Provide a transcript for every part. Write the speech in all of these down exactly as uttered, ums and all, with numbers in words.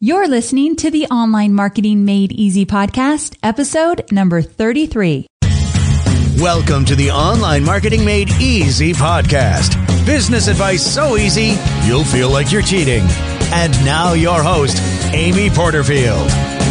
You're listening to the Online Marketing Made Easy podcast, episode number thirty-three. Welcome to the Online Marketing Made Easy podcast. Business advice so easy, you'll feel like you're cheating. And now your host, Amy Porterfield.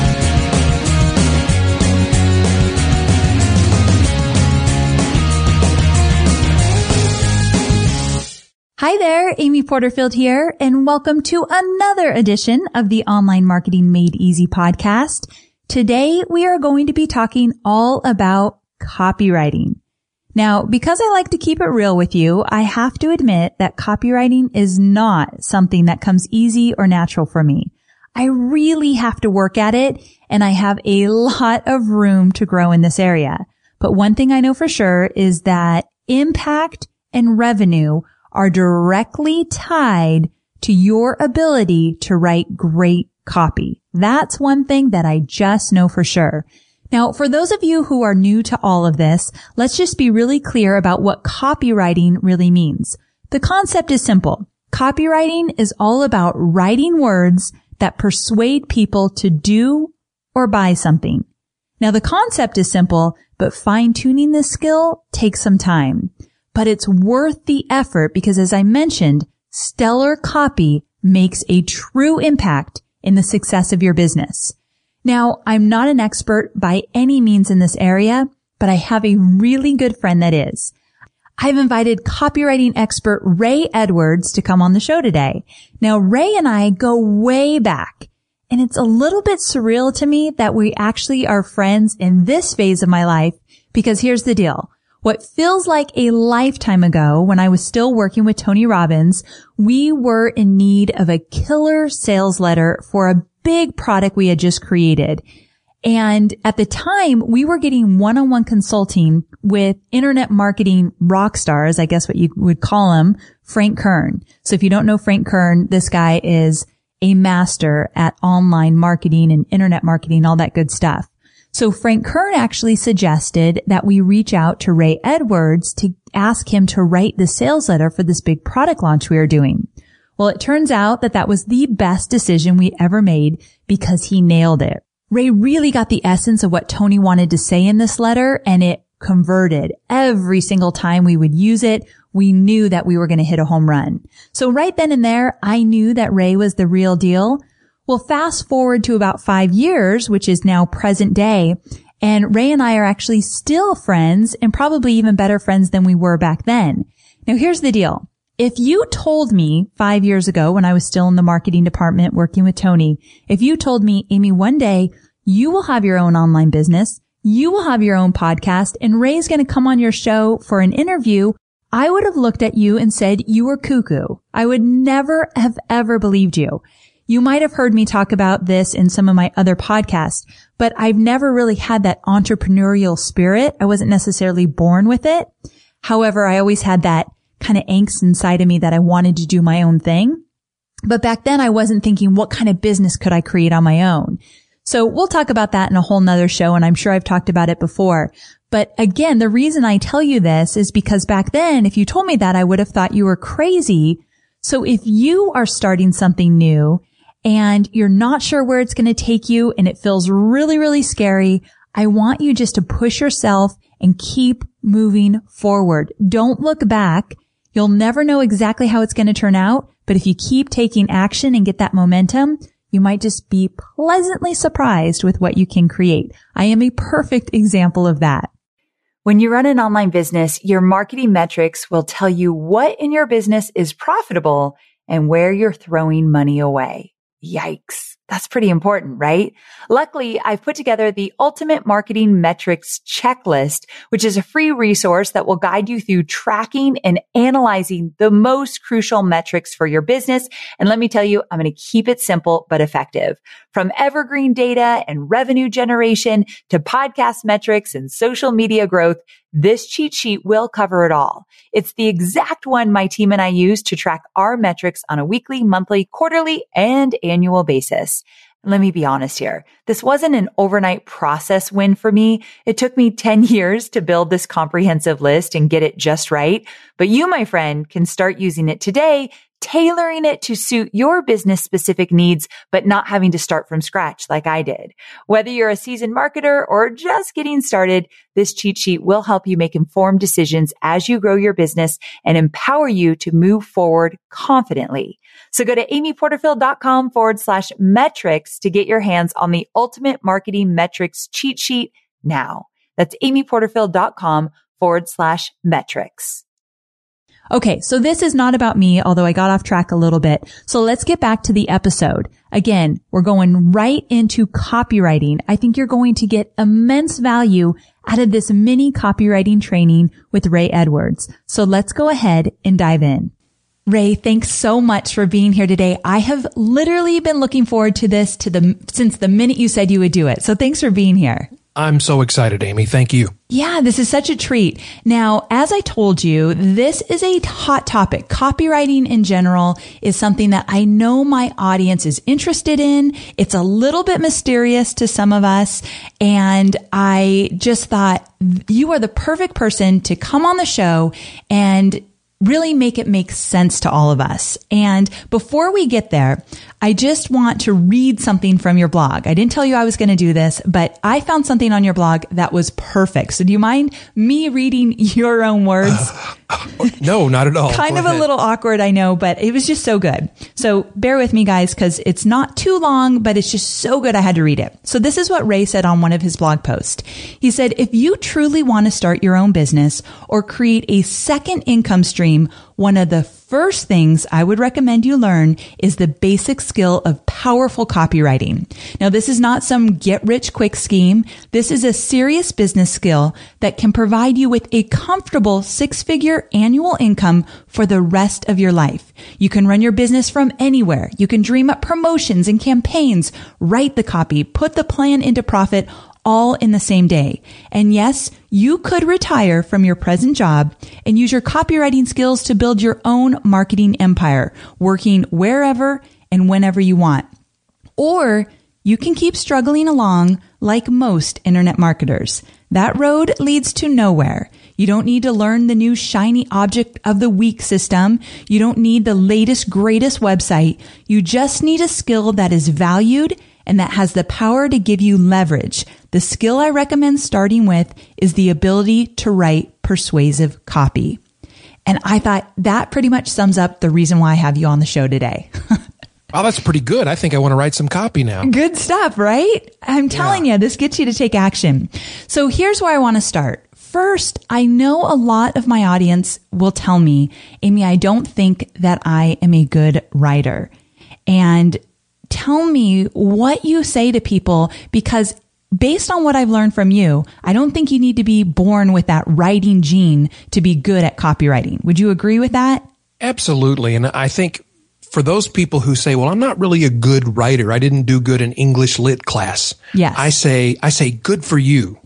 Hi there, Amy Porterfield here, and welcome to another edition of the Online Marketing Made Easy podcast. Today, we are going to be talking all about copywriting. Now, because I like to keep it real with you, I have to admit that copywriting is not something that comes easy or natural for me. I really have to work at it, and I have a lot of room to grow in this area. But one thing I know for sure is that impact and revenue are directly tied to your ability to write great copy. That's one thing that I just know for sure. Now, for those of you who are new to all of this, let's just be really clear about what copywriting really means. The concept is simple. Copywriting is all about writing words that persuade people to do or buy something. Now, the concept is simple, but fine-tuning this skill takes some time. But it's worth the effort because, as I mentioned, stellar copy makes a true impact in the success of your business. Now, I'm not an expert by any means in this area, but I have a really good friend that is. I've invited copywriting expert Ray Edwards to come on the show today. Now, Ray and I go way back, and it's a little bit surreal to me that we actually are friends in this phase of my life because here's the deal. What feels like a lifetime ago when I was still working with Tony Robbins, we were in need of a killer sales letter for a big product we had just created. And at the time, we were getting one-on-one consulting with internet marketing rock stars, I guess what you would call him, Frank Kern. So if you don't know Frank Kern, this guy is a master at online marketing and internet marketing, all that good stuff. So Frank Kern actually suggested that we reach out to Ray Edwards to ask him to write the sales letter for this big product launch we are doing. Well, it turns out that that was the best decision we ever made because he nailed it. Ray really got the essence of what Tony wanted to say in this letter, and it converted. Every single time we would use it, we knew that we were going to hit a home run. So right then and there, I knew that Ray was the real deal. Well, fast forward to about five years, which is now present day, and Ray and I are actually still friends and probably even better friends than we were back then. Now, here's the deal. If you told me five years ago when I was still in the marketing department working with Tony, if you told me, Amy, one day you will have your own online business, you will have your own podcast, and Ray's going to come on your show for an interview, I would have looked at you and said you were cuckoo. I would never have ever believed you. You might have heard me talk about this in some of my other podcasts, but I've never really had that entrepreneurial spirit. I wasn't necessarily born with it. However, I always had that kind of angst inside of me that I wanted to do my own thing. But back then I wasn't thinking, what kind of business could I create on my own? So we'll talk about that in a whole nother show, and I'm sure I've talked about it before. But again, the reason I tell you this is because back then, if you told me that, I would have thought you were crazy. So if you are starting something new and you're not sure where it's going to take you and it feels really, really scary, I want you just to push yourself and keep moving forward. Don't look back. You'll never know exactly how it's going to turn out, but if you keep taking action and get that momentum, you might just be pleasantly surprised with what you can create. I am a perfect example of that. When you run an online business, your marketing metrics will tell you what in your business is profitable and where you're throwing money away. Yikes. That's pretty important, right? Luckily, I've put together the Ultimate Marketing Metrics Checklist, which is a free resource that will guide you through tracking and analyzing the most crucial metrics for your business. And let me tell you, I'm going to keep it simple but effective. From evergreen data and revenue generation to podcast metrics and social media growth, this cheat sheet will cover it all. It's the exact one my team and I use to track our metrics on a weekly, monthly, quarterly, and annual basis. And let me be honest here. This wasn't an overnight process win for me. It took me ten years to build this comprehensive list and get it just right. But you, my friend, can start using it today tailoring it to suit your business specific needs, but not having to start from scratch like I did. Whether you're a seasoned marketer or just getting started, this cheat sheet will help you make informed decisions as you grow your business and empower you to move forward confidently. So go to amyporterfield.com forward slash metrics to get your hands on the ultimate marketing metrics cheat sheet now. That's amyporterfield.com forward slash metrics. Okay, so this is not about me, although I got off track a little bit. So let's get back to the episode. Again, we're going right into copywriting. I think you're going to get immense value out of this mini copywriting training with Ray Edwards. So let's go ahead and dive in. Ray, thanks so much for being here today. I have literally been looking forward to this to the since the minute you said you would do it. So thanks for being here. I'm so excited, Amy. Thank you. Yeah, this is such a treat. Now, as I told you, this is a hot topic. Copywriting in general is something that I know my audience is interested in. It's a little bit mysterious to some of us. And I just thought you are the perfect person to come on the show and really make it make sense to all of us. And before we get there, I just want to read something from your blog. I didn't tell you I was going to do this, but I found something on your blog that was perfect. So do you mind me reading your own words? Uh, no, not at all. Kind Go of ahead. A little awkward, I know, but it was just so good. So bear with me, guys, because it's not too long, but it's just so good I had to read it. So this is what Ray said on one of his blog posts. He said, if you truly want to start your own business or create a second income stream, one of the first things I would recommend you learn is the basic skill of powerful copywriting. Now, this is not some get-rich-quick scheme. This is a serious business skill that can provide you with a comfortable six-figure annual income for the rest of your life. You can run your business from anywhere. You can dream up promotions and campaigns, write the copy, put the plan into profit, all in the same day. And yes, you could retire from your present job and use your copywriting skills to build your own marketing empire, working wherever and whenever you want. Or you can keep struggling along like most internet marketers. That road leads to nowhere. You don't need to learn the new shiny object of the week system. You don't need the latest, greatest website. You just need a skill that is valued and that has the power to give you leverage. The skill I recommend starting with is the ability to write persuasive copy. And I thought that pretty much sums up the reason why I have you on the show today. Oh, that's pretty good. I think I want to write some copy now. Good stuff, right? I'm telling yeah. you, this gets you to take action. So here's where I want to start. First, I know a lot of my audience will tell me, Amy, I don't think that I am a good writer. And tell me what you say to people, because based on what I've learned from you, I don't think you need to be born with that writing gene to be good at copywriting. Would you agree with that? Absolutely. And I think for those people who say, well, I'm not really a good writer. I didn't do good in English lit class. Yes. I say, I say good for you.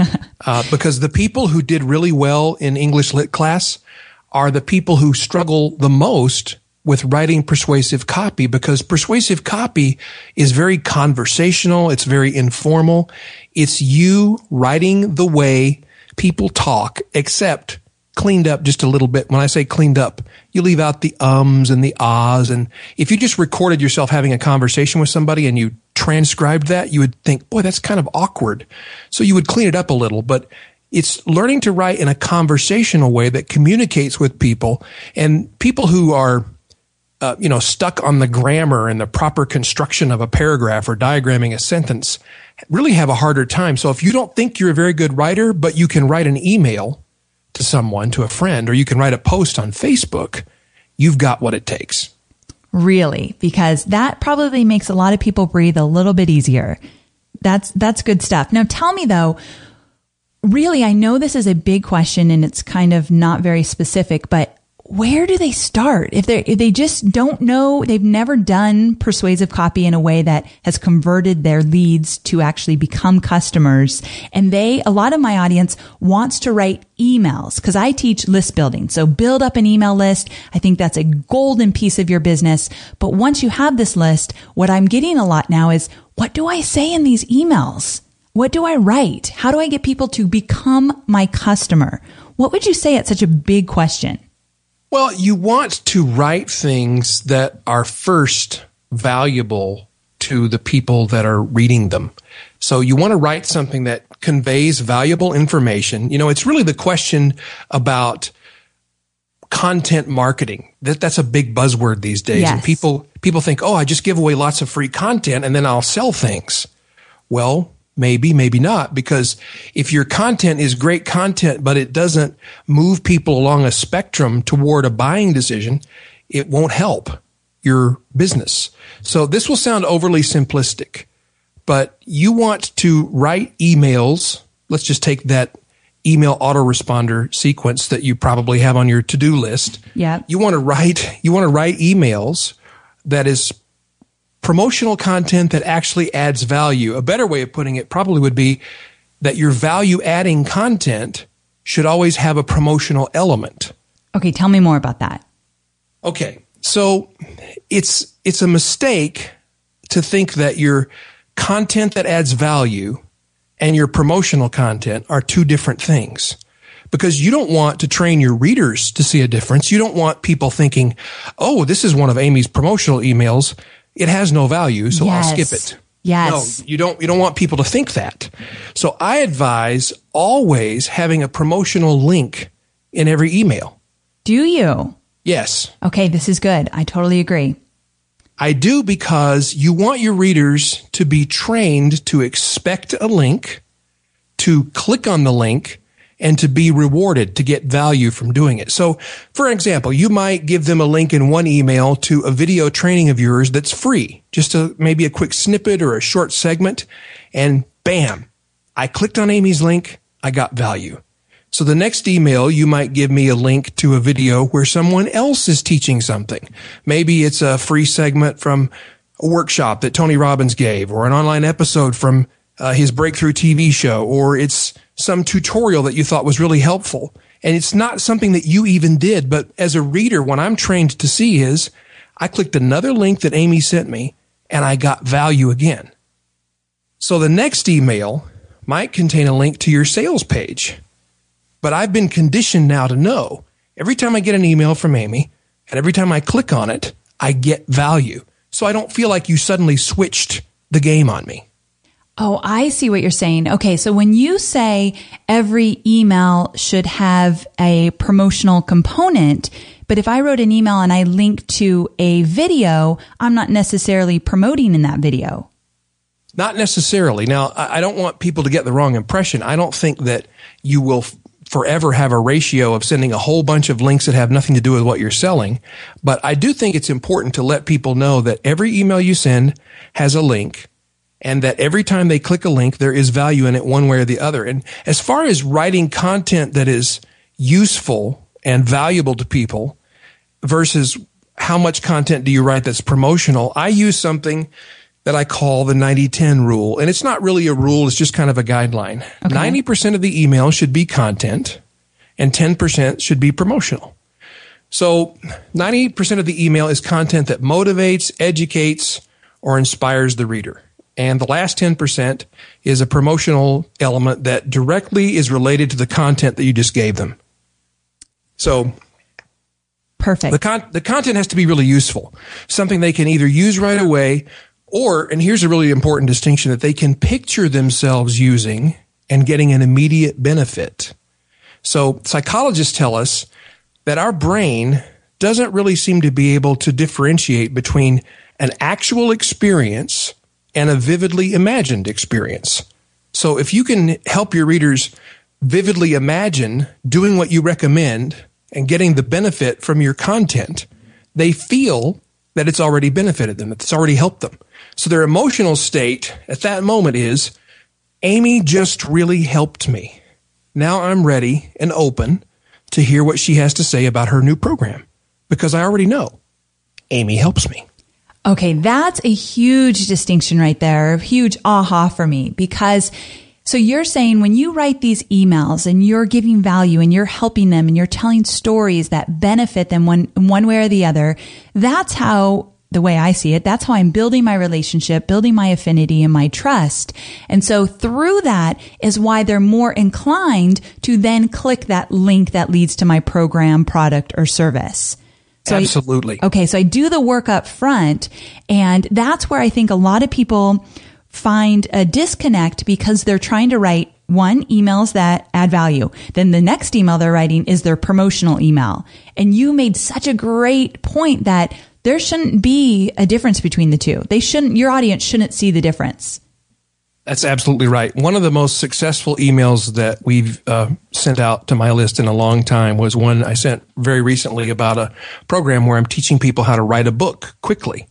uh, because the people who did really well in English lit class are the people who struggle the most with writing persuasive copy, because persuasive copy is very conversational. It's very informal. It's you writing the way people talk, except cleaned up just a little bit. When I say cleaned up, you leave out the ums and the ahs. And if you just recorded yourself having a conversation with somebody and you transcribed that, you would think, boy, that's kind of awkward. So you would clean it up a little, but it's learning to write in a conversational way that communicates with people. And people who are Uh, you know, stuck on the grammar and the proper construction of a paragraph or diagramming a sentence really have a harder time. So if you don't think you're a very good writer, but you can write an email to someone, to a friend, or you can write a post on Facebook, you've got what it takes. Really? Because that probably makes a lot of people breathe a little bit easier. That's, that's good stuff. Now tell me though, really, I know this is a big question and it's kind of not very specific, but where do they start? If they if they just don't know, they've never done persuasive copy in a way that has converted their leads to actually become customers. And they, a lot of my audience wants to write emails because I teach list building. So build up an email list. I think that's a golden piece of your business. But once you have this list, what I'm getting a lot now is, what do I say in these emails? What do I write? How do I get people to become my customer? What would you say at such a big question? Well, you want to write things that are first valuable to the people that are reading them. So you want to write something that conveys valuable information. You know, it's really the question about content marketing. That, that's a big buzzword these days. Yes. And people, people think, oh, I just give away lots of free content and then I'll sell things. Well, maybe, maybe not, because if your content is great content, but it doesn't move people along a spectrum toward a buying decision, it won't help your business. So this will sound overly simplistic, but you want to write emails. Let's just take that email autoresponder sequence that you probably have on your to-do list. Yeah. You want to write, you want to write emails that is promotional content that actually adds value. A better way of putting it probably would be that your value adding content should always have a promotional element. Okay. Tell me more about that. Okay. So it's, it's a mistake to think that your content that adds value and your promotional content are two different things, because you don't want to train your readers to see a difference. You don't want people thinking, oh, this is one of Amy's promotional emails. It has no value, so Yes. I'll skip it. Yes. No, you don't, you don't want people to think that. So I advise always having a promotional link in every email. Do you? Yes. Okay. This is good. I totally agree. I do, because you want your readers to be trained to expect a link, to click on the link, and to be rewarded, to get value from doing it. So, for example, you might give them a link in one email to a video training of yours that's free, just a, maybe a quick snippet or a short segment, and bam, I clicked on Amy's link, I got value. So the next email, you might give me a link to a video where someone else is teaching something. Maybe it's a free segment from a workshop that Tony Robbins gave, or an online episode from uh, his breakthrough T V show, or it's some tutorial that you thought was really helpful. And it's not something that you even did, but as a reader, what I'm trained to see is I clicked another link that Amy sent me and I got value again. So the next email might contain a link to your sales page. But I've been conditioned now to know every time I get an email from Amy and every time I click on it, I get value. So I don't feel like you suddenly switched the game on me. Oh, I see what you're saying. Okay. So when you say every email should have a promotional component, but if I wrote an email and I link to a video, I'm not necessarily promoting in that video. Not necessarily. Now, I don't want people to get the wrong impression. I don't think that you will forever have a ratio of sending a whole bunch of links that have nothing to do with what you're selling. But I do think it's important to let people know that every email you send has a link, and that every time they click a link, there is value in it one way or the other. And as far as writing content that is useful and valuable to people versus how much content do you write that's promotional, I use something that I call the ninety ten rule. And it's not really a rule, it's just kind of a guideline. Okay. ninety percent of the email should be content and ten percent should be promotional. So ninety percent of the email is content that motivates, educates, or inspires the reader. And the last ten percent is a promotional element that directly is related to the content that you just gave them. So perfect. The, con- the content has to be really useful, something they can either use right away, or, and here's a really important distinction, that they can picture themselves using and getting an immediate benefit. So psychologists tell us that our brain doesn't really seem to be able to differentiate between an actual experience and a vividly imagined experience. So if you can help your readers vividly imagine doing what you recommend and getting the benefit from your content, they feel that it's already benefited them, that it's already helped them. So their emotional state at that moment is, Amy just really helped me. Now I'm ready and open to hear what she has to say about her new program, because I already know Amy helps me. Okay, that's a huge distinction right there, a huge aha for me, because so you're saying when you write these emails and you're giving value and you're helping them and you're telling stories that benefit them one, one way or the other, that's how the way I see it, that's how I'm building my relationship, building my affinity and my trust. And so through that is why they're more inclined to then click that link that leads to my program, product, or service. So Absolutely. I, okay. So I do the work up front, and that's where I think a lot of people find a disconnect because they're trying to write one, emails that add value. Then the next email they're writing is their promotional email. And you made such a great point that there shouldn't be a difference between the two. They shouldn't, your audience shouldn't see the difference. That's absolutely right. One of the most successful emails that we've uh, sent out to my list in a long time was one I sent very recently about a program where I'm teaching people how to write a book quickly.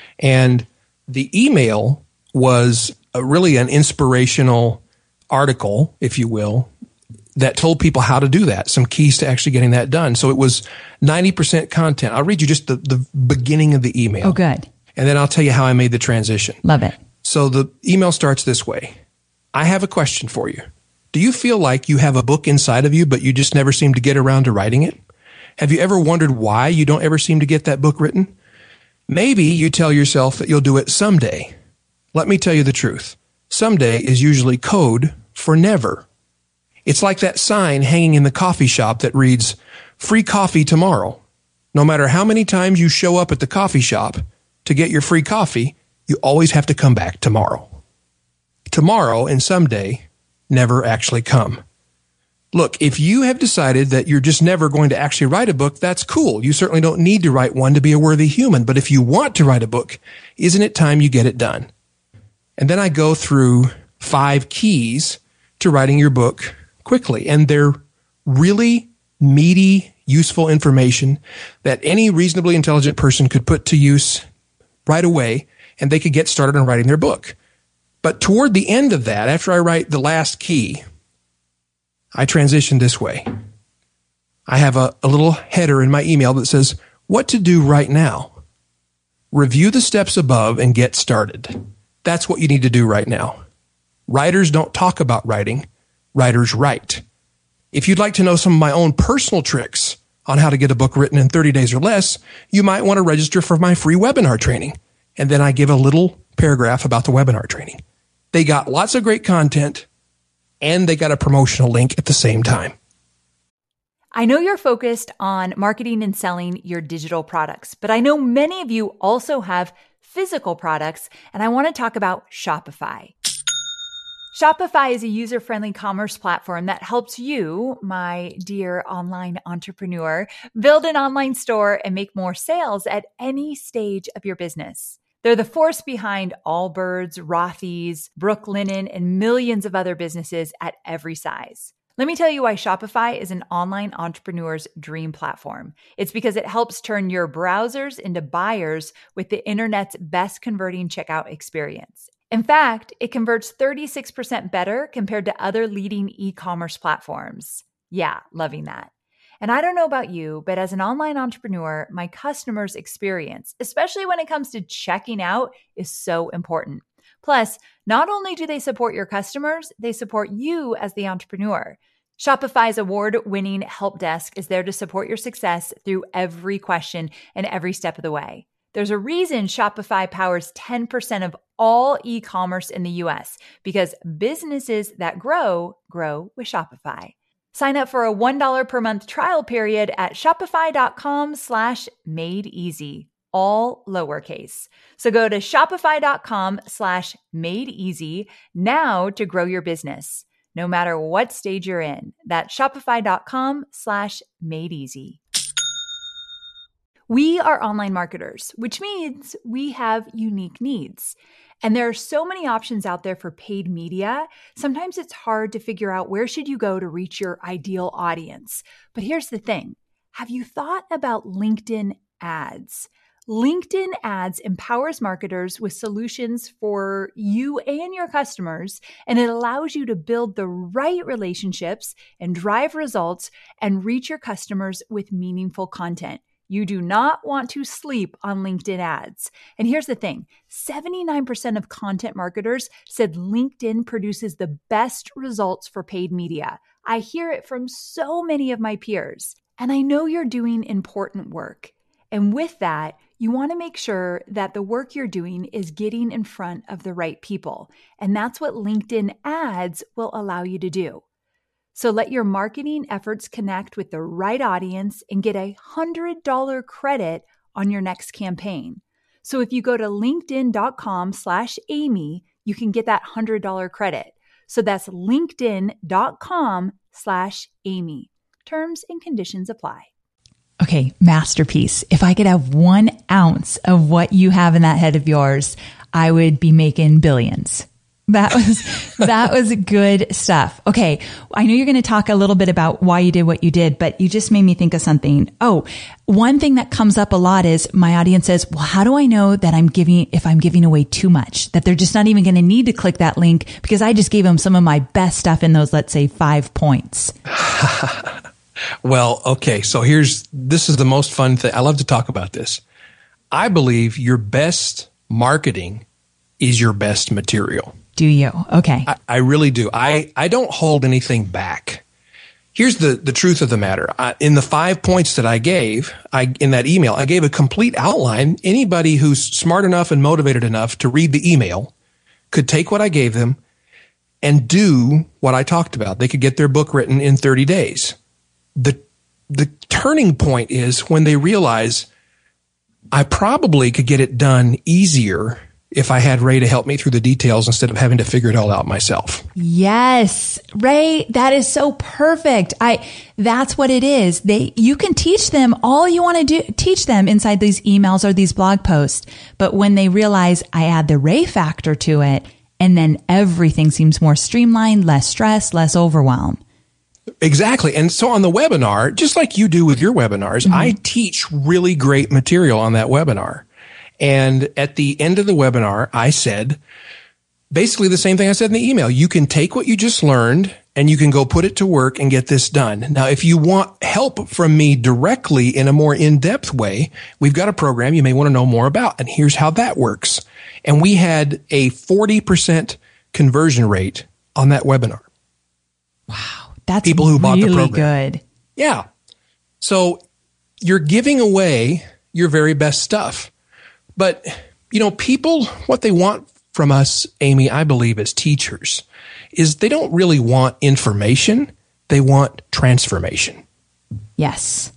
And the email was a, really an inspirational article, if you will, that told people how to do that, some keys to actually getting that done. So it was ninety percent content. I'll read you just the, the beginning of the email. Oh, good. And then I'll tell you how I made the transition. Love it. So the email starts this way. I have a question for you. Do you feel like you have a book inside of you, but you just never seem to get around to writing it? Have you ever wondered why you don't ever seem to get that book written? Maybe you tell yourself that you'll do it someday. Let me tell you the truth. Someday is usually code for never. It's like that sign hanging in the coffee shop that reads, free coffee tomorrow. No matter how many times you show up at the coffee shop to get your free coffee, you always have to come back tomorrow. Tomorrow and someday never actually come. Look, if you have decided that you're just never going to actually write a book, that's cool. You certainly don't need to write one to be a worthy human. But if you want to write a book, isn't it time you get it done? And then I go through five keys to writing your book quickly. And they're really meaty, useful information that any reasonably intelligent person could put to use right away, and they could get started on writing their book. But toward the end of that, after I write the last key, I transition this way. I have a, a little header in my email that says, what to do right now. Review the steps above and get started. That's what you need to do right now. Writers don't talk about writing. Writers write. If you'd like to know some of my own personal tricks on how to get a book written in thirty days or less, you might want to register for my free webinar training. And then I give a little paragraph about the webinar training. They got lots of great content, and they got a promotional link at the same time. I know you're focused on marketing and selling your digital products, but I know many of you also have physical products, and I want to talk about Shopify. Shopify is a user-friendly commerce platform that helps you, my dear online entrepreneur, build an online store and make more sales at any stage of your business. They're the force behind Allbirds, Rothy's, Brooklinen, and millions of other businesses at every size. Let me tell you why Shopify is an online entrepreneur's dream platform. It's because it helps turn your browsers into buyers with the internet's best converting checkout experience. In fact, it converts thirty-six percent better compared to other leading e-commerce platforms. Yeah, loving that. And I don't know about you, but as an online entrepreneur, my customers' experience, especially when it comes to checking out, is so important. Plus, not only do they support your customers, they support you as the entrepreneur. Shopify's award-winning help desk is there to support your success through every question and every step of the way. There's a reason Shopify powers ten percent of all e-commerce in the U S because businesses that grow, grow with Shopify. Sign up for a one dollar per month trial period at shopify.com slash made easy, all lowercase. So go to shopify.com slash made easy now to grow your business, no matter what stage you're in. That's shopify.com slash made easy. We are online marketers, which means we have unique needs. And there are so many options out there for paid media. Sometimes it's hard to figure out where should you go to reach your ideal audience. But here's the thing. Have you thought about LinkedIn ads? LinkedIn ads empowers marketers with solutions for you and your customers, and it allows you to build the right relationships and drive results and reach your customers with meaningful content. You do not want to sleep on LinkedIn ads. And here's the thing, seventy-nine percent of content marketers said LinkedIn produces the best results for paid media. I hear it from so many of my peers. And I know you're doing important work. And with that, you you want to make sure that the work you're doing is getting in front of the right people. And that's what LinkedIn ads will allow you to do. So let your marketing efforts connect with the right audience and get a one hundred dollars credit on your next campaign. So if you go to linkedin.com slash Amy, you can get that one hundred dollars credit. So that's linkedin.com slash Amy. Terms and conditions apply. Okay, masterpiece. If I could have one ounce of what you have in that head of yours, I would be making billions. That was, that was good stuff. Okay. I know you're going to talk a little bit about why you did what you did, but you just made me think of something. Oh, one thing that comes up a lot is my audience says, well, how do I know that I'm giving, if I'm giving away too much, that they're just not even going to need to click that link because I just gave them some of my best stuff in those, let's say, five points. Well, okay. So here's, this is the most fun thing. I love to talk about this. I believe your best marketing is your best material. Do you? Okay. I, I really do. I, I don't hold anything back. Here's the, the truth of the matter. I, in the five points that I gave, I, in that email, I gave a complete outline. Anybody who's smart enough and motivated enough to read the email could take what I gave them and do what I talked about. They could get their book written in thirty days. The, the turning point is when they realize I probably could get it done easier if I had Ray to help me through the details instead of having to figure it all out myself. Yes, Ray, that is so perfect. I, that's what it is. They, you can teach them all you want to do, teach them inside these emails or these blog posts. But when they realize I add the Ray factor to it, and then everything seems more streamlined, less stress, less overwhelm. Exactly. And so on the webinar, just like you do with your webinars, mm-hmm. I teach really great material on that webinar. And at the end of the webinar, I said basically the same thing I said in the email. You can take what you just learned and you can go put it to work and get this done. Now, if you want help from me directly in a more in-depth way, we've got a program you may want to know more about. And here's how that works. And we had a forty percent conversion rate on that webinar. Wow. That's people who bought really the program. Good. Yeah. So you're giving away your very best stuff. But, you know, people, what they want from us, Amy, I believe as teachers, is they don't really want information. They want transformation. Yes.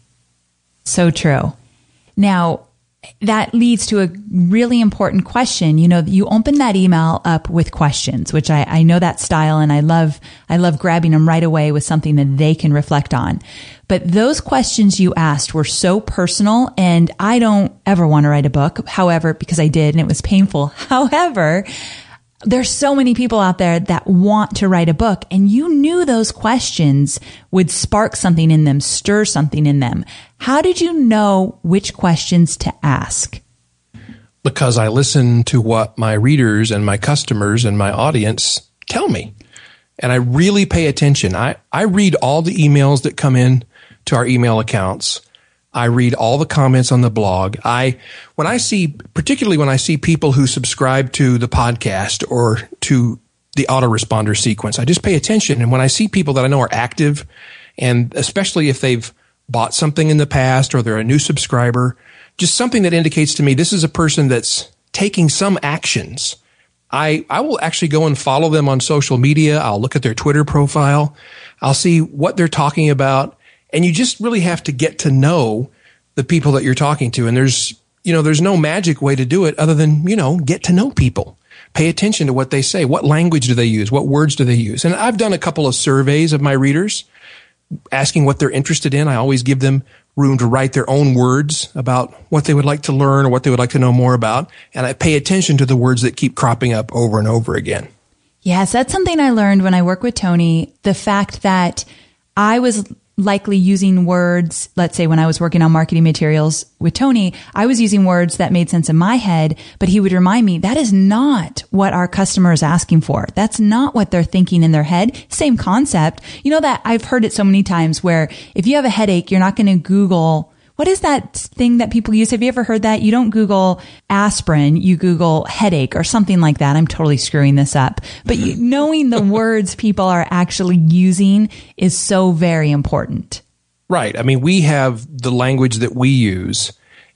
So true. Now, that leads to a really important question. You know, you open that email up with questions, which I, I know that style and I love, I love grabbing them right away with something that they can reflect on. But those questions you asked were so personal, and I don't ever want to write a book. However, because I did and it was painful. However, there's so many people out there that want to write a book, and you knew those questions would spark something in them, stir something in them. How did you know which questions to ask? Because I listen to what my readers and my customers and my audience tell me. And I really pay attention. I, I read all the emails that come in to our email accounts. I read all the comments on the blog. I, when I see, particularly when I see people who subscribe to the podcast or to the autoresponder sequence, I just pay attention. And when I see people that I know are active, and especially if they've bought something in the past or they're a new subscriber, just something that indicates to me this is a person that's taking some actions. I, I will actually go and follow them on social media. I'll look at their Twitter profile. I'll see what they're talking about. And you just really have to get to know the people that you're talking to. And there's, you know, there's no magic way to do it other than, you know, get to know people. Pay attention to what they say. What language do they use? What words do they use? And I've done a couple of surveys of my readers asking what they're interested in. I always give them room to write their own words about what they would like to learn or what they would like to know more about. And I pay attention to the words that keep cropping up over and over again. Yes, that's something I learned when I work with Tony. The fact that I was likely using words, let's say when I was working on marketing materials with Tony, I was using words that made sense in my head, but he would remind me that is not what our customer is asking for. That's not what they're thinking in their head. Same concept. You know that I've heard it so many times where if you have a headache, you're not going to Google, what is that thing that people use? Have you ever heard that? You don't Google aspirin, you Google headache or something like that. I'm totally screwing this up. But you, knowing the words people are actually using is so very important. Right. I mean, we have the language that we use,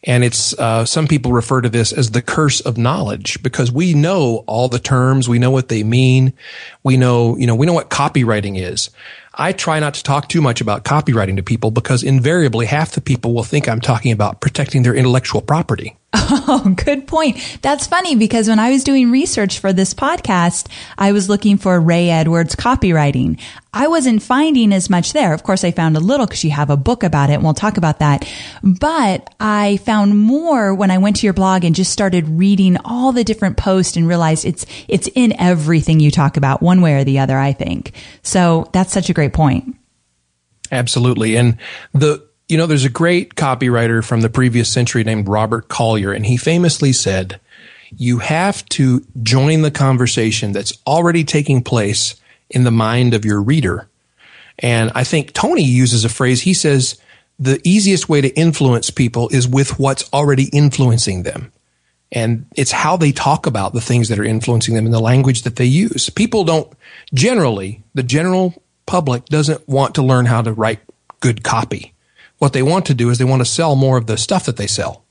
And it's, uh, some people refer to this as the curse of knowledge, because we know all the terms. We know what they mean. We know, you know, we know what copywriting is. I try not to talk too much about copywriting to people because invariably half the people will think I'm talking about protecting their intellectual property. Oh, good point. That's funny because when I was doing research for this podcast, I was looking for Ray Edwards copywriting. I wasn't finding as much there. Of course, I found a little because you have a book about it and we'll talk about that. But I found more when I went to your blog and just started reading all the different posts and realized it's, it's in everything you talk about one way or the other, I think. So that's such a great point. Absolutely. And the, You know, there's a great copywriter from the previous century named Robert Collier, and he famously said, you have to join the conversation that's already taking place in the mind of your reader. And I think Tony uses a phrase. He says, the easiest way to influence people is with what's already influencing them. And it's how they talk about the things that are influencing them and the language that they use. People don't generally, the general public doesn't want to learn how to write good copy. What they want to do is they want to sell more of the stuff that they sell.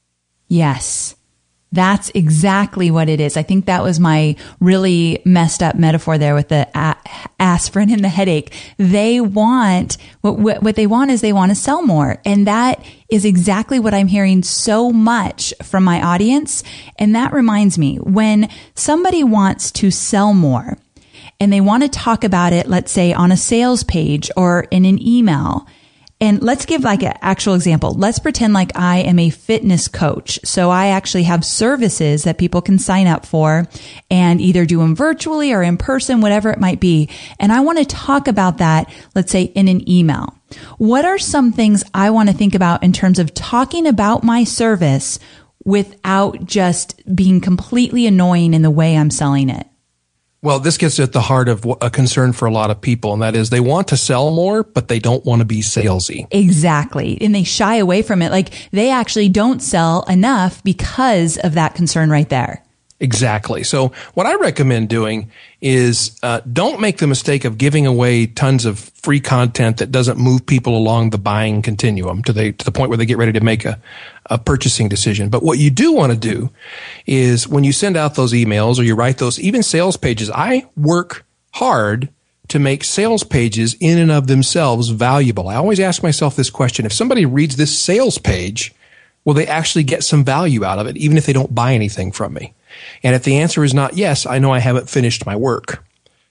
Yes, that's exactly what it is. I think that was my really messed up metaphor there with the a- aspirin and the headache. They want, what, what they want is they want to sell more. And that is exactly what I'm hearing so much from my audience. And that reminds me, when somebody wants to sell more and they want to talk about it, let's say on a sales page or in an email, and let's give like an actual example. Let's pretend like I am a fitness coach. So I actually have services that people can sign up for and either do them virtually or in person, whatever it might be. And I want to talk about that, let's say in an email. What are some things I want to think about in terms of talking about my service without just being completely annoying in the way I'm selling it? Well, this gets at the heart of a concern for a lot of people, and that is they want to sell more, but they don't want to be salesy. Exactly. And they shy away from it. Like they actually don't sell enough because of that concern right there. Exactly. So what I recommend doing is uh, don't make the mistake of giving away tons of free content that doesn't move people along the buying continuum to the to the point where they get ready to make a, a purchasing decision. But what you do want to do is when you send out those emails or you write those, even sales pages, I work hard to make sales pages in and of themselves valuable. I always ask myself this question. If somebody reads this sales page, will they actually get some value out of it, even if they don't buy anything from me? And if the answer is not yes, I know I haven't finished my work.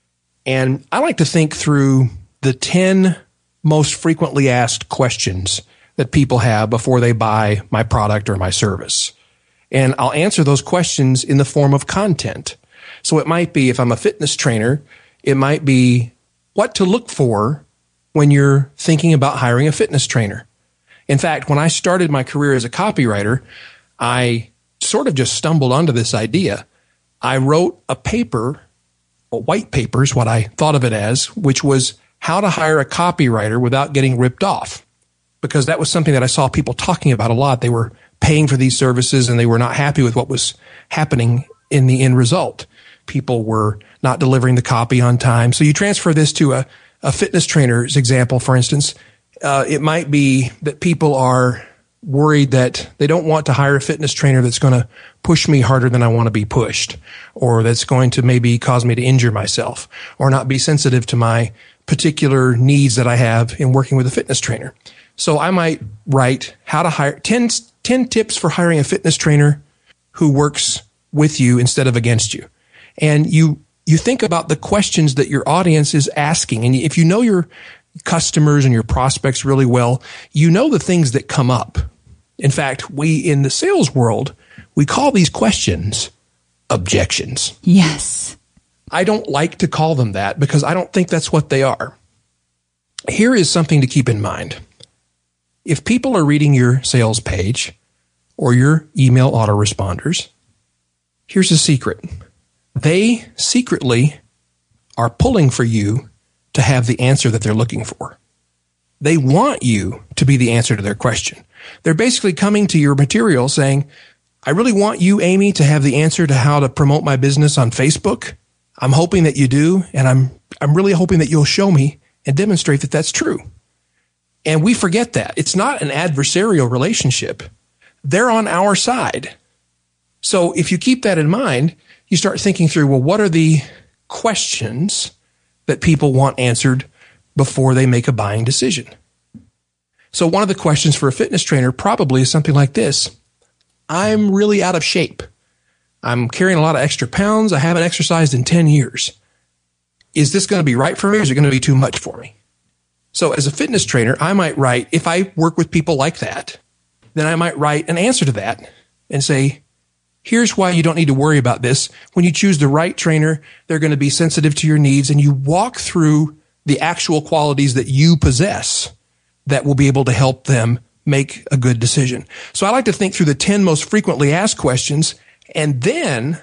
And I like to think through the ten most frequently asked questions that people have before they buy my product or my service. And I'll answer those questions in the form of content. So it might be, if I'm a fitness trainer, it might be what to look for when you're thinking about hiring a fitness trainer. In fact, when I started my career as a copywriter, I sort of just stumbled onto this idea. I wrote a paper, a white paper is what I thought of it as, which was how to hire a copywriter without getting ripped off. Because that was something that I saw people talking about a lot. They were paying for these services and they were not happy with what was happening in the end result. People were not delivering the copy on time. So you transfer this to a, a fitness trainer's example, for instance. Uh, it might be that people are worried that they don't want to hire a fitness trainer that's going to push me harder than I want to be pushed, or that's going to maybe cause me to injure myself, or not be sensitive to my particular needs that I have in working with a fitness trainer. So I might write how to hire ten, ten tips for hiring a fitness trainer who works with you instead of against you. And you, you think about the questions that your audience is asking. And if you know your customers and your prospects really well, you know the things that come up. In fact, we in the sales world, we call these questions objections. Yes. I don't like to call them that because I don't think that's what they are. Here is something to keep in mind. If people are reading your sales page or your email autoresponders, here's a secret. They secretly are pulling for you to have the answer that they're looking for. They want you to be the answer to their question. They're basically coming to your material saying, I really want you, Amy, to have the answer to how to promote my business on Facebook. I'm hoping that you do, and I'm I'm really hoping that you'll show me and demonstrate that that's true. And we forget that. It's not an adversarial relationship. they're on our side. So if you keep that in mind, you start thinking through, well, what are the questions that people want answered before they make a buying decision? So one of the questions for a fitness trainer probably is something like this. I'm really out of shape. I'm carrying a lot of extra pounds. I haven't exercised in ten years. Is this going to be right for me, or is it going to be too much for me? So as a fitness trainer, I might write, if I work with people like that, then I might write an answer to that and say, here's why you don't need to worry about this. When you choose the right trainer, they're going to be sensitive to your needs, and you walk through the actual qualities that you possess that will be able to help them make a good decision. So I like to think through the ten most frequently asked questions, and then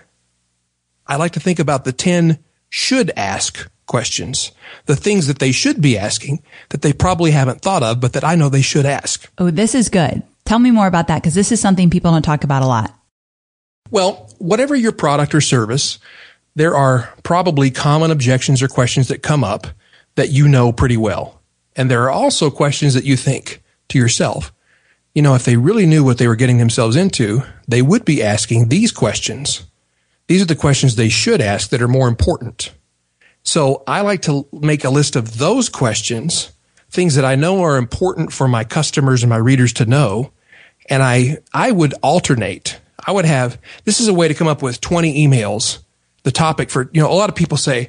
I like to think about the ten should ask questions, the things that they should be asking that they probably haven't thought of, but that I know they should ask. Oh, this is good. Tell me more about that, because this is something people don't talk about a lot. Well, whatever your product or service, there are probably common objections or questions that come up that you know pretty well. And there are also questions that you think to yourself, you know, if they really knew what they were getting themselves into, they would be asking these questions. These are the questions they should ask that are more important. So I like to make a list of those questions, things that I know are important for my customers and my readers to know. And I, I would alternate. I would have, this is a way to come up with twenty emails, the topic for, you know, a lot of people say,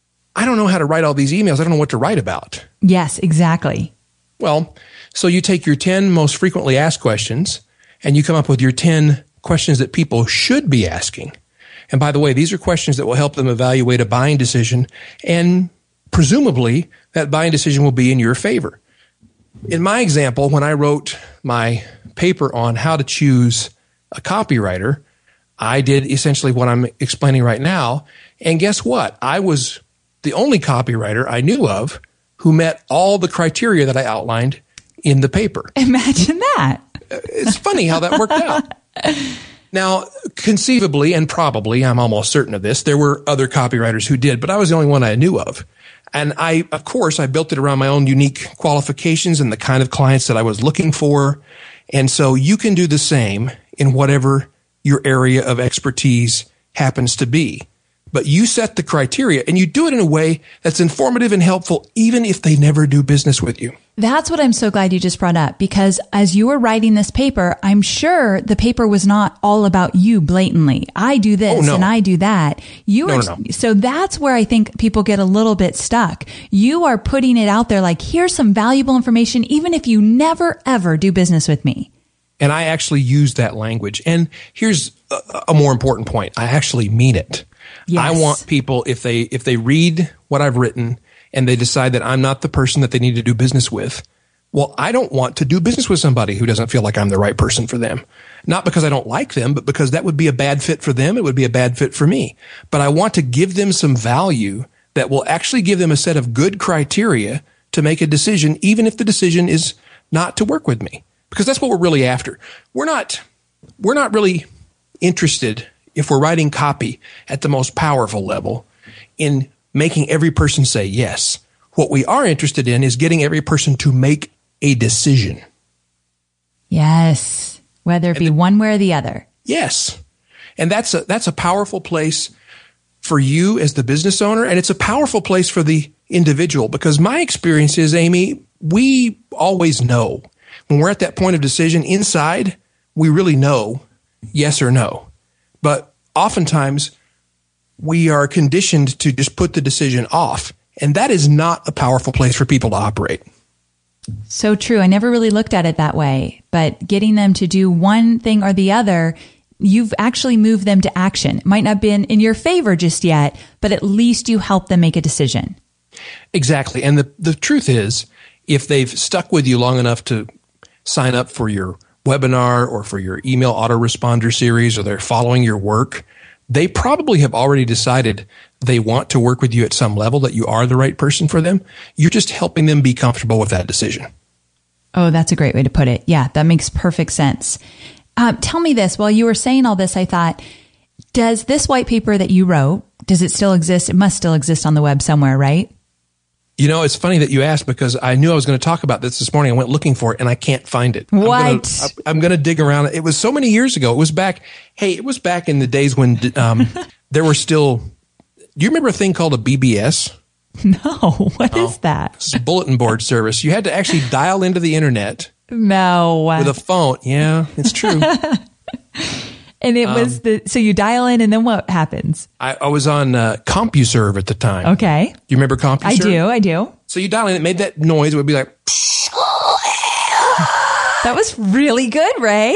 I don't know how to write all these emails. I don't know what to write about. Yes, exactly. Well, so you take your ten most frequently asked questions and you come up with your ten questions that people should be asking. And by the way, these are questions that will help them evaluate a buying decision, and presumably that buying decision will be in your favor. In my example, when I wrote my paper on how to choose a copywriter, I did essentially what I'm explaining right now. And guess what? I was the only copywriter I knew of who met all the criteria that I outlined in the paper. Imagine that. It's funny how that worked out. Now, conceivably and probably, I'm almost certain of this, there were other copywriters who did, but I was the only one I knew of. And I, of course, I built it around my own unique qualifications and the kind of clients that I was looking for. And so you can do the same in whatever your area of expertise happens to be. But you set the criteria, and you do it in a way that's informative and helpful, even if they never do business with you. That's what I'm so glad you just brought up, because as you were writing this paper, I'm sure the paper was not all about you blatantly. I do this oh, no. and I do that. You no, are, no, no. So that's where I think people get a little bit stuck. You are putting it out there like, here's some valuable information, even if you never, ever do business with me. And I actually use that language. And here's a, a more important point. I actually mean it. Yes. I want people, if they if they read what I've written and they decide that I'm not the person that they need to do business with, well, I don't want to do business with somebody who doesn't feel like I'm the right person for them. Not because I don't like them, but because that would be a bad fit for them. It would be a bad fit for me. But I want to give them some value that will actually give them a set of good criteria to make a decision, even if the decision is not to work with me. Because that's what we're really after. We're not, we're not really interested, if we're writing copy at the most powerful level, in making every person say yes. What we are interested in is getting every person to make a decision. Yes. Whether it be the, one way or the other. Yes. And that's a, that's a powerful place for you as the business owner. And it's a powerful place for the individual, because my experience is, Amy, we always know when we're at that point of decision inside, we really know yes or no. But oftentimes we are conditioned to just put the decision off. And that is not a powerful place for people to operate. So true. I never really looked at it that way, but getting them to do one thing or the other, you've actually moved them to action. It might not have been in your favor just yet, but at least you help them make a decision. Exactly. And the, the truth is, if they've stuck with you long enough to sign up for your webinar or for your email autoresponder series, or they're following your work, they probably have already decided they want to work with you at some level, that you are the right person for them. You're just helping them be comfortable with that decision. Oh, that's a great way to put it. Yeah, that makes perfect sense. Uh, tell me this. While you were saying all this, I thought, does this white paper that you wrote, does it still exist? It must still exist on the web somewhere, right? You know, it's funny that you asked because I knew I was going to talk about this this morning. I went looking for it and I can't find it. What? I'm going to dig around. It was so many years ago. It was back. Hey, it was back in the days when um, there were still. Do you remember a thing called a B B S? No. What oh, is that? It's a bulletin board service. You had to actually dial into the internet. No. With a phone. Yeah, it's true. And it was um, the, so you dial in and then what happens? I, I was on uh, CompuServe at the time. Okay. Do you remember CompuServe? I do, I do. So you dial in, it made that noise. It would be like. That was really good, Ray.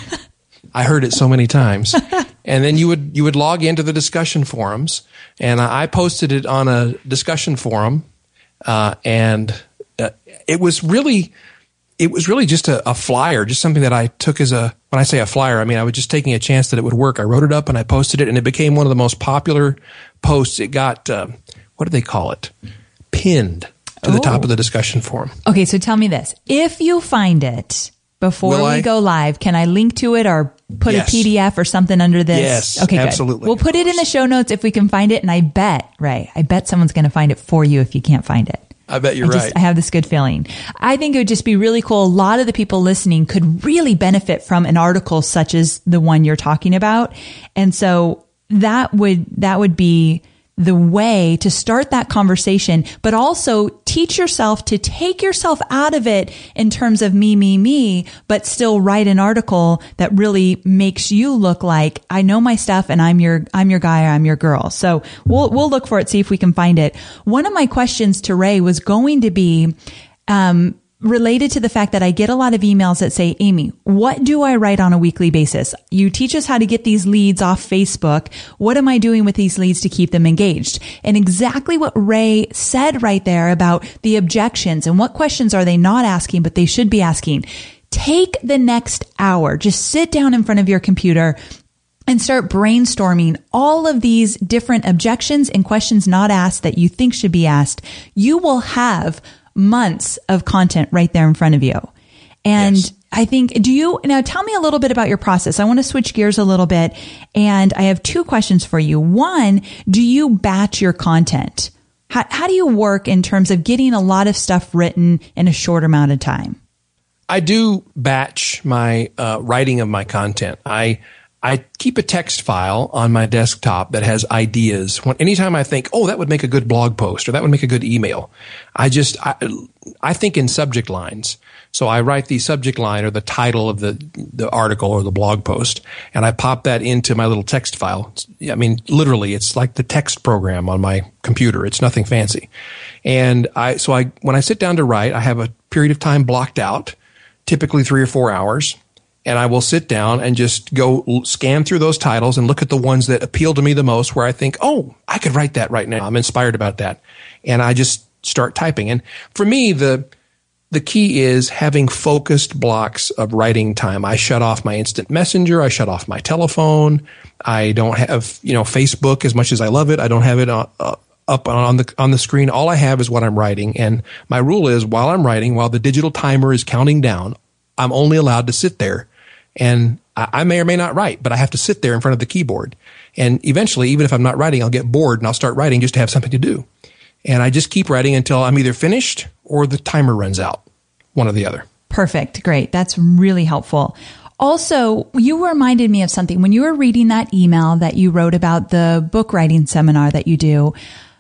I heard it so many times. And then you would, you would log into the discussion forums and I posted it on a discussion forum. Uh, and uh, it was really, it was really just a, a flyer, just something that I took as a, when I say a flyer, I mean, I was just taking a chance that it would work. I wrote it up and I posted it and it became one of the most popular posts. It got, uh, what do they call it? Pinned to oh. the top of the discussion forum. Okay. So tell me this, if you find it before Will we I? go live, can I link to it or put yes. a P D F or something under this? Yes, okay, absolutely. Good. We'll put it in the show notes if we can find it. And I bet, Ray, I bet someone's going to find it for you if you can't find it. I bet you're I just, right. I have this good feeling. I think it would just be really cool. A lot of the people listening could really benefit from an article such as the one you're talking about. And so that would, that would be the way to start that conversation, but also teach yourself to take yourself out of it in terms of me, me, me, but still write an article that really makes you look like I know my stuff and I'm your, I'm your guy or I'm your girl. So we'll, we'll look for it, see if we can find it. One of my questions to Ray was going to be, um, related to the fact that I get a lot of emails that say, Amy, what do I write on a weekly basis? You teach us how to get these leads off Facebook. What am I doing with these leads to keep them engaged? And exactly what Ray said right there about the objections and what questions are they not asking, but they should be asking. Take the next hour, just sit down in front of your computer and start brainstorming all of these different objections and questions not asked that you think should be asked. You will have months of content right there in front of you. And yes. I think, do you, now tell me a little bit about your process. I want to switch gears a little bit. And I have two questions for you. One, do you batch your content? How, how do you work in terms of getting a lot of stuff written in a short amount of time? I do batch my uh, writing of my content. I I keep a text file on my desktop that has ideas. When, anytime I think, oh, that would make a good blog post or that would make a good email, I just, I, I think in subject lines. So I write the subject line or the title of the, the article or the blog post, and I pop that into my little text file. I mean, literally, it's like the text program on my computer. It's nothing fancy. And I, so I, when I sit down to write, I have a period of time blocked out, typically three or four hours. And I will sit down and just go scan through those titles and look at the ones that appeal to me the most, where I think, oh, I could write that right now. I'm inspired about that. And I just start typing. And for me, the the key is having focused blocks of writing time. I shut off my instant messenger. I shut off my telephone. I don't have, you know, Facebook as much as I love it. I don't have it on, uh, up on the on the screen. All I have is what I'm writing. And my rule is, while I'm writing, while the digital timer is counting down, I'm only allowed to sit there. And I may or may not write, but I have to sit there in front of the keyboard. And eventually, even if I'm not writing, I'll get bored and I'll start writing just to have something to do. And I just keep writing until I'm either finished or the timer runs out, one or the other. Perfect. Great. That's really helpful. Also, you reminded me of something when you were reading that email that you wrote about the book writing seminar that you do.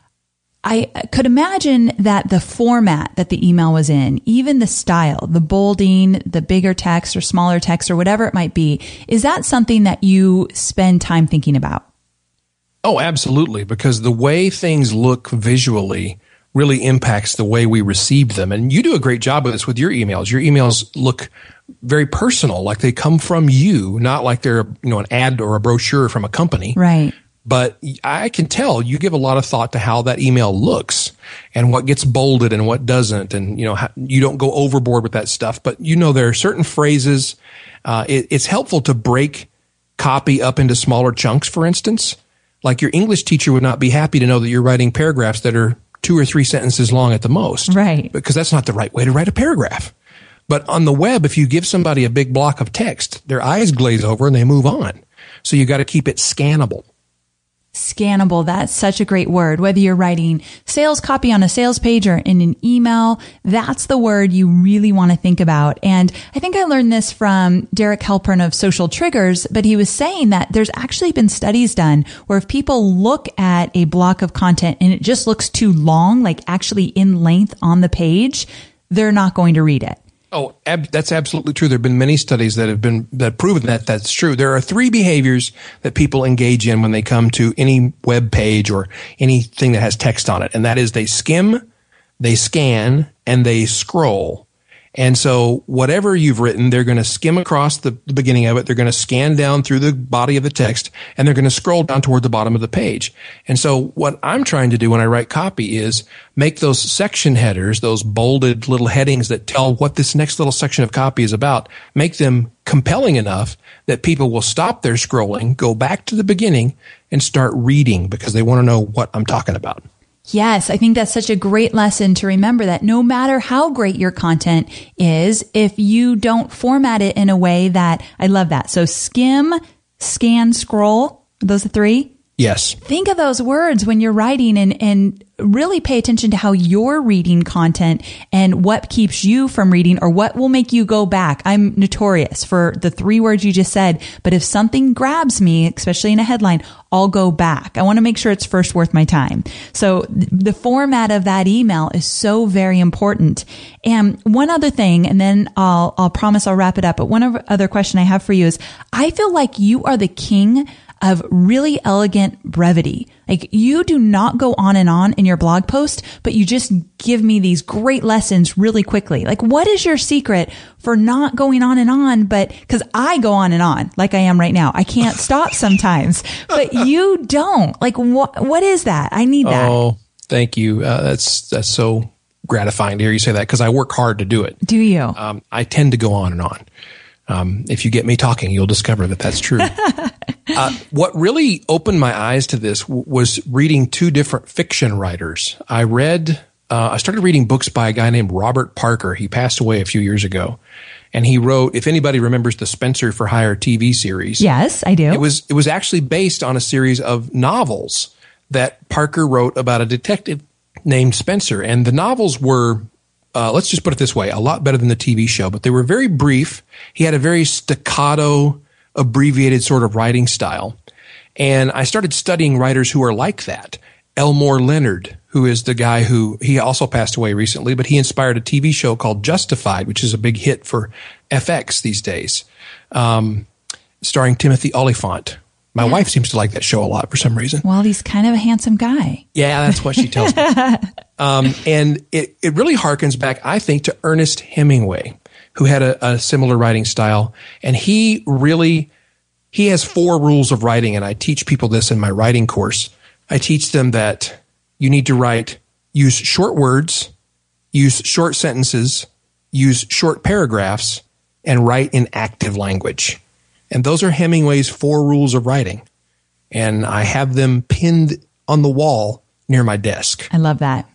I could imagine that the format that the email was in, even the style, the bolding, the bigger text or smaller text or whatever it might be, is that something that you spend time thinking about? Oh, absolutely. Because the way things look visually really impacts the way we receive them. And you do a great job of this with your emails. Your emails look very personal, like they come from you, not like they're, you know, an ad or a brochure from a company. Right. But I can tell you give a lot of thought to how that email looks and what gets bolded and what doesn't. And, you know, how, you don't go overboard with that stuff. But, you know, there are certain phrases. Uh, it, it's helpful to break copy up into smaller chunks, for instance. Like your English teacher would not be happy to know that you're writing paragraphs that are two or three sentences long at the most. Right. Because that's not the right way to write a paragraph. But on the web, if you give somebody a big block of text, their eyes glaze over and they move on. So you got to keep it scannable. Scannable. That's such a great word. Whether you're writing sales copy on a sales page or in an email, that's the word you really want to think about. And I think I learned this from Derek Halpern of Social Triggers, but he was saying that there's actually been studies done where if people look at a block of content and it just looks too long, like actually in length on the page, they're not going to read it. Oh, ab- that's absolutely true. There have been many studies that have been that proven that that's true. There are three behaviors that people engage in when they come to any web page or anything that has text on it, and that is they skim, they scan, and they scroll. And so whatever you've written, they're going to skim across the, the beginning of it. They're going to scan down through the body of the text, and they're going to scroll down toward the bottom of the page. And so what I'm trying to do when I write copy is make those section headers, those bolded little headings that tell what this next little section of copy is about, make them compelling enough that people will stop their scrolling, go back to the beginning, and start reading because they want to know what I'm talking about. Yes, I think that's such a great lesson to remember that no matter how great your content is, if you don't format it in a way that, I love that. So skim, scan, scroll, those are three. Yes. Think of those words when you're writing and, and really pay attention to how you're reading content and what keeps you from reading or what will make you go back. I'm notorious for the three words you just said, but if something grabs me, especially in a headline, I'll go back. I want to make sure it's first worth my time. So the format of that email is so very important. And one other thing, and then I'll, I'll promise I'll wrap it up. But one other question I have for you is I feel like you are the king of really elegant brevity. Like you do not go on and on in your blog post, but you just give me these great lessons really quickly. Like what is your secret for not going on and on? But cause I go on and on like I am right now. I can't stop sometimes, but you don't. Like what, what is that? I need that. Oh, thank you. Uh, that's, that's so gratifying to hear you say that because I work hard to do it. Do you? Um, I tend to go on and on. Um, if you get me talking, you'll discover that that's true. uh, what really opened my eyes to this w- was reading two different fiction writers. I read, uh, I started reading books by a guy named Robert Parker. He passed away a few years ago. And he wrote, if anybody remembers the Spencer for Hire T V series. Yes, I do. It was, it was actually based on a series of novels that Parker wrote about a detective named Spencer. And the novels were Uh, let's just put it this way, a lot better than the T V show, but they were very brief. He had a very staccato, abbreviated sort of writing style. And I started studying writers who are like that. Elmore Leonard, who is the guy who, he also passed away recently, but he inspired a T V show called Justified, which is a big hit for F X these days, um, starring Timothy Olyphant. My yeah. wife seems to like that show a lot for some reason. Well, he's kind of a handsome guy. Yeah, that's what she tells me. um, and it, it really harkens back, I think, to Ernest Hemingway, who had a, a similar writing style. And he really, he has four rules of writing, and I teach people this in my writing course. I teach them that you need to write, use short words, use short sentences, use short paragraphs, and write in active language. And those are Hemingway's four rules of writing. And I have them pinned on the wall near my desk. I love that.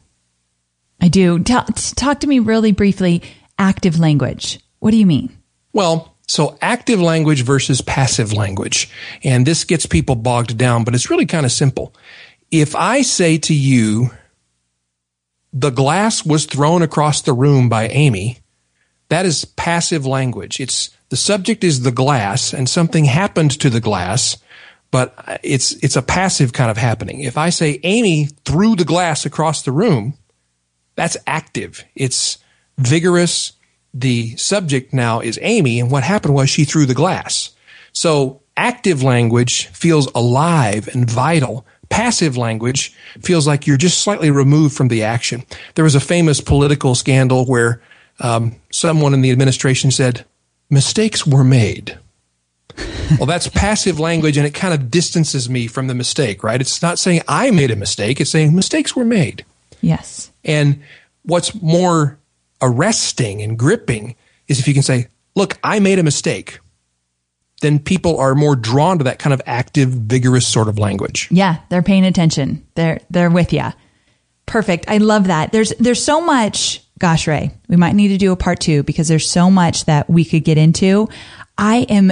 I do. Talk, talk to me really briefly. Active language. What do you mean? Well, so active language versus passive language. And this gets people bogged down, but it's really kind of simple. If I say to you, the glass was thrown across the room by Amy, that is passive language. It's the subject is the glass and something happened to the glass, but it's, it's a passive kind of happening. If I say Amy threw the glass across the room, that's active. It's vigorous. The subject now is Amy, and what happened was she threw the glass. So active language feels alive and vital. Passive language feels like you're just slightly removed from the action. There was a famous political scandal where um, someone in the administration said, mistakes were made. Well, that's passive language, and it kind of distances me from the mistake, right? It's not saying I made a mistake. It's saying mistakes were made. Yes. And what's more arresting and gripping is if you can say, look, I made a mistake. Then people are more drawn to that kind of active, vigorous sort of language. Yeah, they're paying attention. They're they're with you. Perfect. I love that. There's there's so much. Gosh, Ray, we might need to do a part two because there's so much that we could get into. I am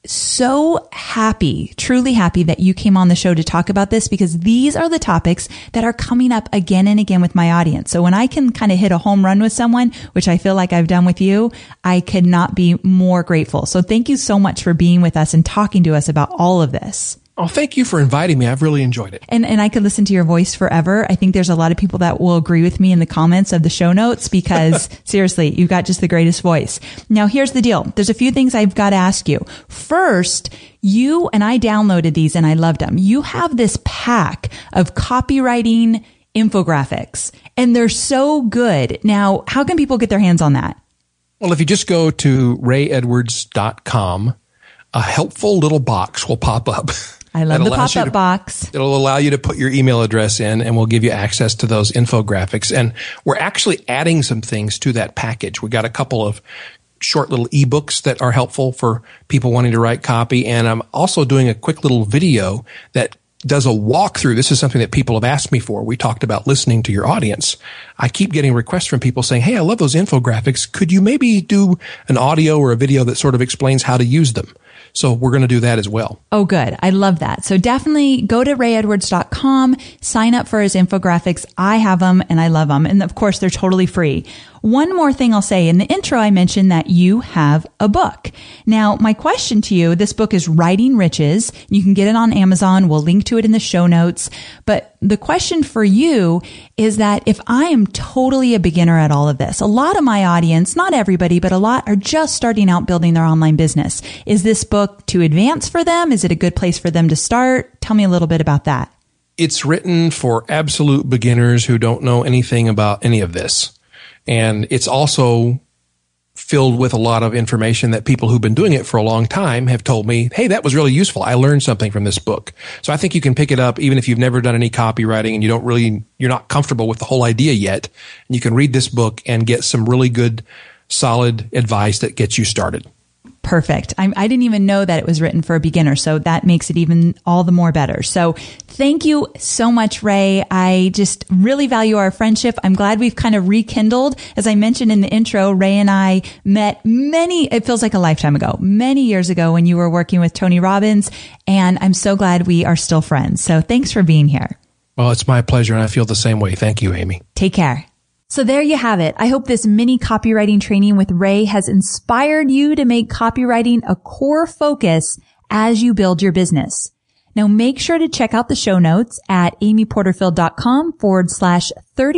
so happy, truly happy that you came on the show to talk about this, because these are the topics that are coming up again and again with my audience. So when I can kind of hit a home run with someone, which I feel like I've done with you, I could not be more grateful. So thank you so much for being with us and talking to us about all of this. Oh, thank you for inviting me. I've really enjoyed it. And and I could listen to your voice forever. I think there's a lot of people that will agree with me in the comments of the show notes, because seriously, you've got just the greatest voice. Now, here's the deal. There's a few things I've got to ask you. First, you, and I downloaded these and I loved them. You have this pack of copywriting infographics, and they're so good. Now, how can people get their hands on that? Well, if you just go to ray edwards dot com, a helpful little box will pop up. I love the pop-up box. It'll allow you to put your email address in, and we'll give you access to those infographics. And we're actually adding some things to that package. We got a couple of short little ebooks that are helpful for people wanting to write copy. And I'm also doing a quick little video that does a walkthrough. This is something that people have asked me for. We talked about listening to your audience. I keep getting requests from people saying, hey, I love those infographics. Could you maybe do an audio or a video that sort of explains how to use them? So we're going to do that as well. Oh, good. I love that. So definitely go to ray edwards dot com, sign up for his infographics. I have them and I love them. And of course, they're totally free. One more thing I'll say. In the intro, I mentioned that you have a book. Now, my question to you, this book is Writing Riches. You can get it on Amazon. We'll link to it in the show notes. But the question for you is that if I am totally a beginner at all of this, a lot of my audience, not everybody, but a lot are just starting out building their online business. Is this book too advanced for them? Is it a good place for them to start? Tell me a little bit about that. It's written for absolute beginners who don't know anything about any of this. And it's also filled with a lot of information that people who've been doing it for a long time have told me, hey, that was really useful. I learned something from this book. So I think you can pick it up even if you've never done any copywriting and you don't really, you're not comfortable with the whole idea yet. And you can read this book and get some really good, solid advice that gets you started. Perfect. I, I didn't even know that it was written for a beginner, so that makes it even all the more better. So thank you so much, Ray. I just really value our friendship. I'm glad we've kind of rekindled. As I mentioned in the intro, Ray and I met many, it feels like a lifetime ago, many years ago when you were working with Tony Robbins, and I'm so glad we are still friends. So thanks for being here. Well, it's my pleasure, and I feel the same way. Thank you, Amy. Take care. So there you have it. I hope this mini copywriting training with Ray has inspired you to make copywriting a core focus as you build your business. Now make sure to check out the show notes at amyporterfield.com forward slash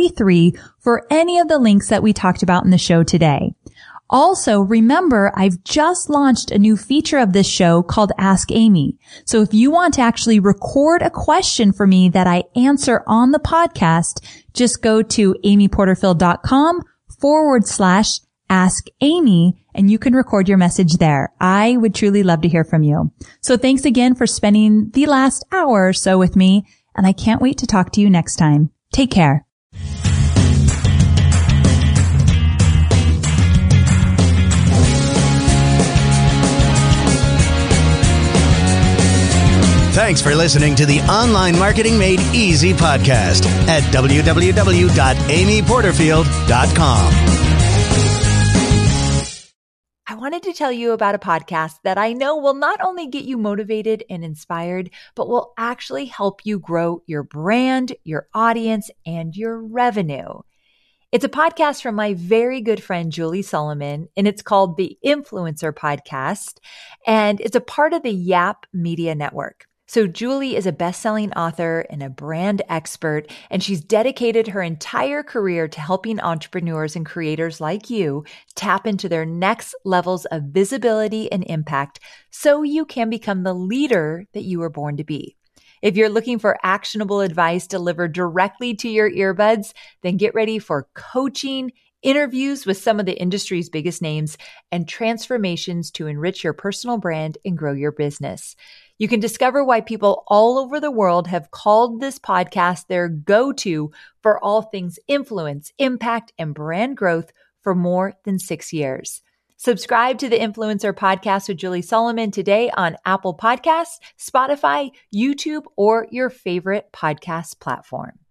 33 for any of the links that we talked about in the show today. Also, remember, I've just launched a new feature of this show called Ask Amy. So if you want to actually record a question for me that I answer on the podcast, just go to amyporterfield.com forward slash Ask Amy, and you can record your message there. I would truly love to hear from you. So thanks again for spending the last hour or so with me, and I can't wait to talk to you next time. Take care. Thanks for listening to the Online Marketing Made Easy podcast at w w w dot amy porterfield dot com. I wanted to tell you about a podcast that I know will not only get you motivated and inspired, but will actually help you grow your brand, your audience, and your revenue. It's a podcast from my very good friend, Julie Solomon, and it's called the Influencer Podcast, and it's a part of the Yap Media Network. So Julie is a best-selling author and a brand expert, and she's dedicated her entire career to helping entrepreneurs and creators like you tap into their next levels of visibility and impact so you can become the leader that you were born to be. If you're looking for actionable advice delivered directly to your earbuds, then get ready for coaching, interviews with some of the industry's biggest names, and transformations to enrich your personal brand and grow your business. You can discover why people all over the world have called this podcast their go-to for all things influence, impact, and brand growth for more than six years. Subscribe to the Influencer Podcast with Julie Solomon today on Apple Podcasts, Spotify, YouTube, or your favorite podcast platform.